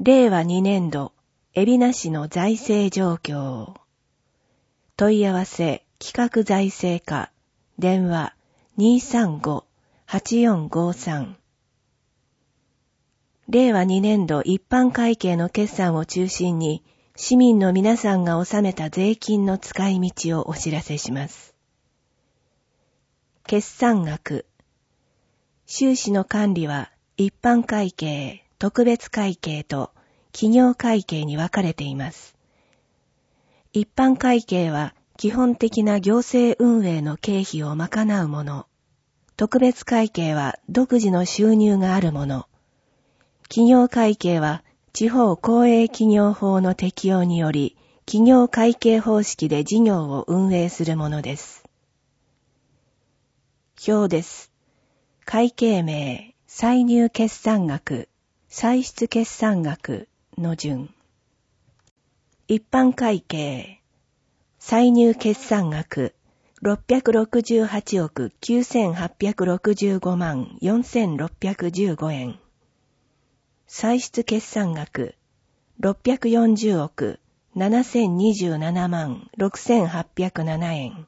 令和2年度、海老名市の財政状況。問い合わせ、企画財政課、電話 235-8453。令和2年度一般会計の決算を中心に、市民の皆さんが納めた税金の使い道をお知らせします。決算額。収支の管理は一般会計、特別会計と企業会計に分かれています。一般会計は基本的な行政運営の経費を賄うもの。特別会計は独自の収入があるもの。企業会計は地方公営企業法の適用により企業会計方式で事業を運営するものです。表です。会計名、歳入決算額、歳出決算額の順。一般会計、歳入決算額、668億9865万4615円。歳出決算額、640億7027万6807円。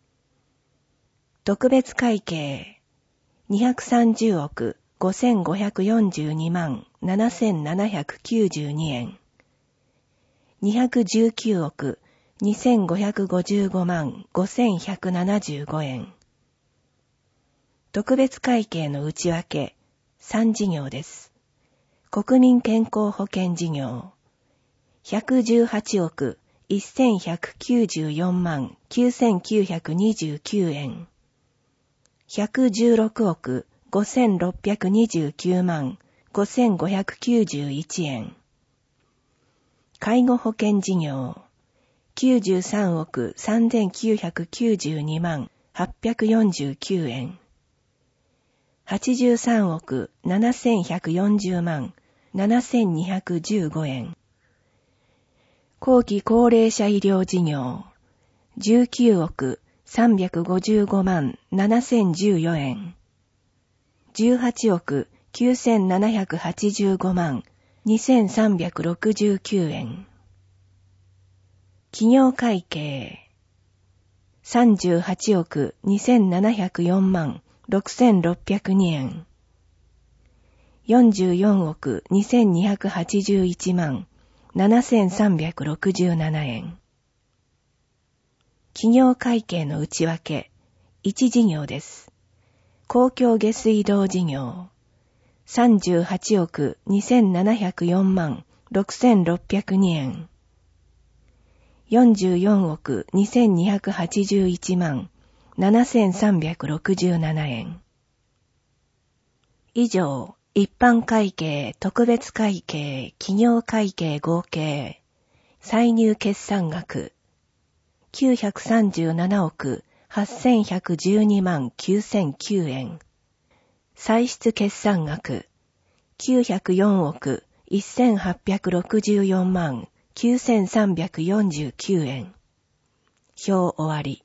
特別会計、230億5542万7792円。219億2555万5175円。特別会計の内訳、3事業です。国民健康保険事業、118億1194万9929円。116億5629万5591円。介護保険事業、93億3992万849円。83億7140万7215円。後期高齢者医療事業、19億355万7014円。18億9785万2369円。企業会計、38億2704万6602円。44億2281万7367円。企業会計の内訳、1事業です。公共下水道事業、38億2704万6602円。44億2281万7367円。以上、一般会計、特別会計、企業会計合計、歳入決算額、937億8112万9009円。歳出決算額、904億1864万9349円。表終わり。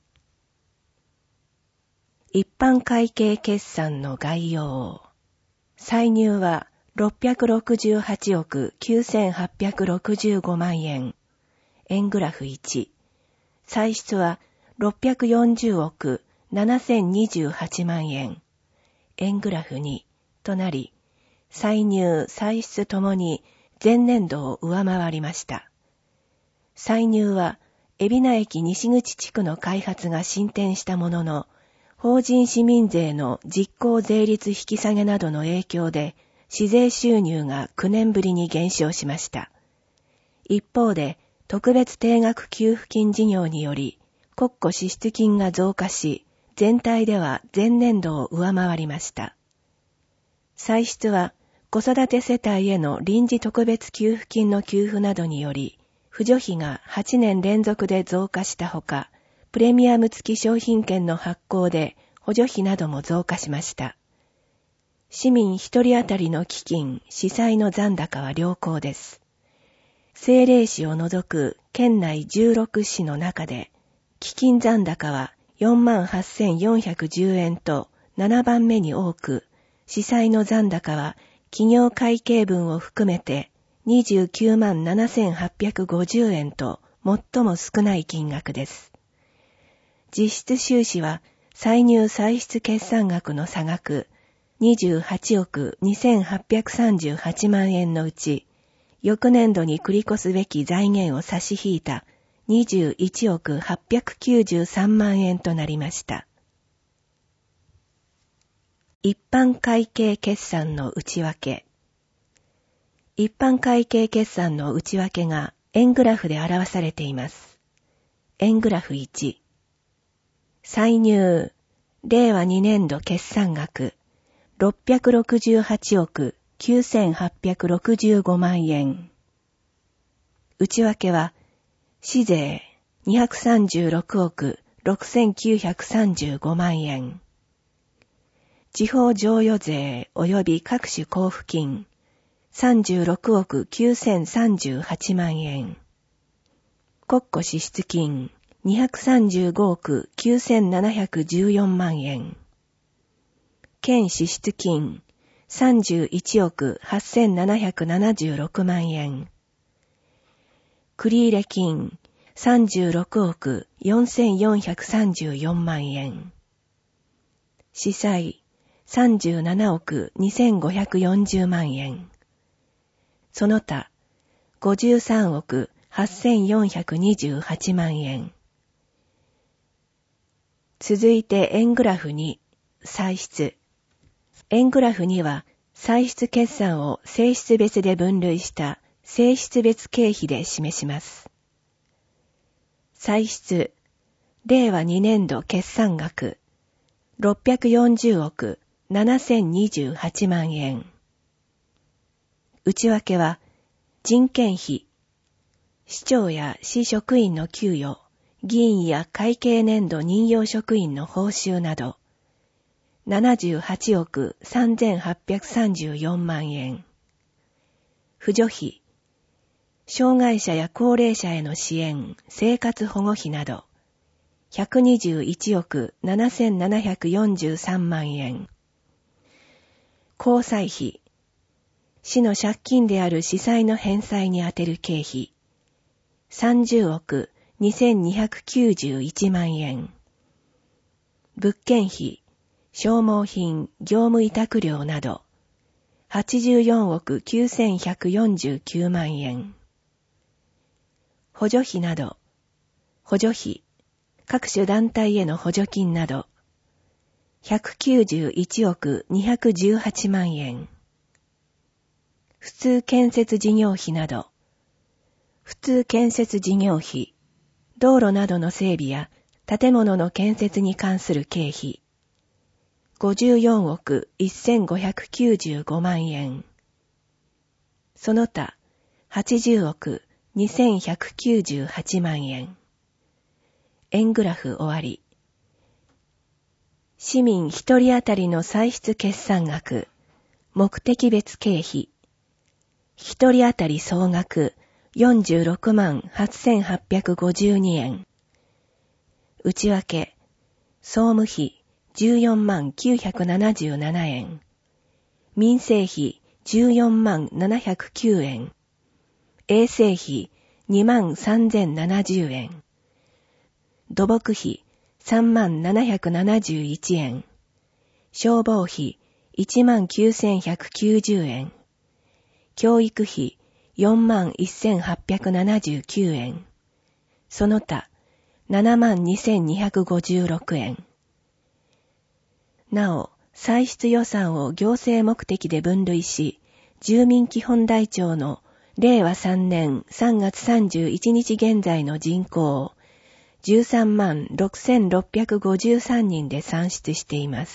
一般会計決算の概要。歳入は668億9865万円。円グラフ1。歳出は640億7028万円。円グラフ2となり、歳入、歳出ともに前年度を上回りました。歳入は、海老名駅西口地区の開発が進展したものの、法人市民税の実効税率引き下げなどの影響で、市税収入が9年ぶりに減少しました。一方で、特別定額給付金事業により、国庫支出金が増加し、全体では前年度を上回りました。歳出は、子育て世帯への臨時特別給付金の給付などにより、扶助費が8年連続で増加したほか、プレミアム付き商品券の発行で補助費なども増加しました。市民一人当たりの基金、市債の残高は良好です。政令市を除く県内16市の中で、基金残高は 48,410 円と7番目に多く、市債の残高は企業会計分を含めて 297,850 円と最も少ない金額です。実質収支は歳入歳出決算額の差額28億2838万円のうち、翌年度に繰り越すべき財源を差し引いた21億893万円となりました。一般会計決算の内訳。一般会計決算の内訳が円グラフで表されています。円グラフ1。歳入、令和2年度決算額、668億9865万円。内訳は、市税236億6935万円。地方譲与税及び各種交付金36億9038万円。国庫支出金235億9714万円。県支出金31億8776万円。繰入金36億4434万円。司債37億2540万円。その他、53億8428万円。続いて円グラフ2、歳出。円グラフ2は、歳出決算を性質別で分類した性質別経費で示します。歳出、令和2年度決算額、640億7028万円。内訳は、人件費、市長や市職員の給与、議員や会計年度任用職員の報酬など、78億3834万円。扶助費、障害者や高齢者への支援、生活保護費など、121億7743万円。公債費、市の借金である市債の返済に充てる経費、30億2291万円。物件費、消耗品、業務委託料など、84億9149万円。補助費など、補助費、各種団体への補助金など、191億218万円。普通建設事業費など、普通建設事業費、道路などの整備や建物の建設に関する経費、54億1595万円。その他、80億2198万円。円グラフ終わり。市民一人当たりの歳出決算額、目的別経費、一人当たり総額46万8852円。内訳、総務費14万977円。民生費14万709円。衛生費2万3070円。土木費3万771円。消防費1万9190円。教育費4万1879円。その他7万2256円。なお、歳出予算を行政目的で分類し、住民基本台帳の令和3年3月31日現在の人口を13万6653人で算出しています。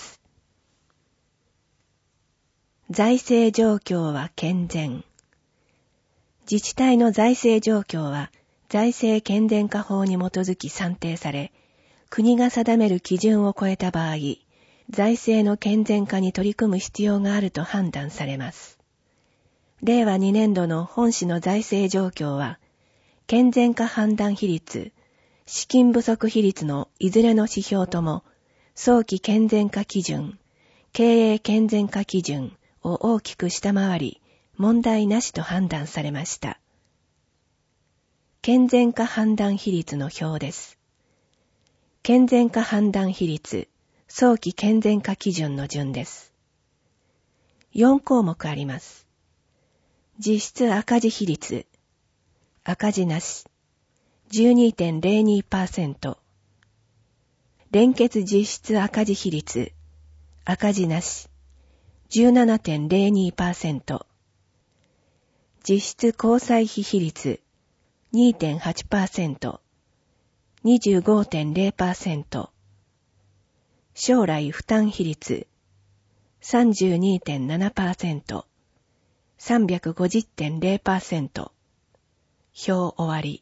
財政状況は健全。自治体の財政状況は財政健全化法に基づき算定され、国が定める基準を超えた場合、財政の健全化に取り組む必要があると判断されます。令和2年度の本市の財政状況は、健全化判断比率、資金不足比率のいずれの指標とも、早期健全化基準、経営健全化基準を大きく下回り、 問題なしと判断されました。健全化判断比率の表です。健全化判断比率、早期健全化基準の順です。4項目あります。実質赤字比率、赤字なし、12.02%。連結実質赤字比率、赤字なし、17.02%。実質交際費比率、2.8%、25.0%。将来負担比率、32.7%、350.0%。表終わり。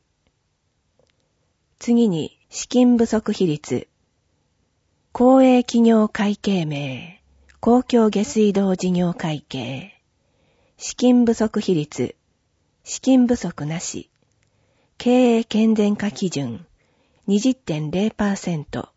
次に、資金不足比率。公営企業会計名、公共下水道事業会計。資金不足比率、資金不足なし。経営健全化基準、20.0%。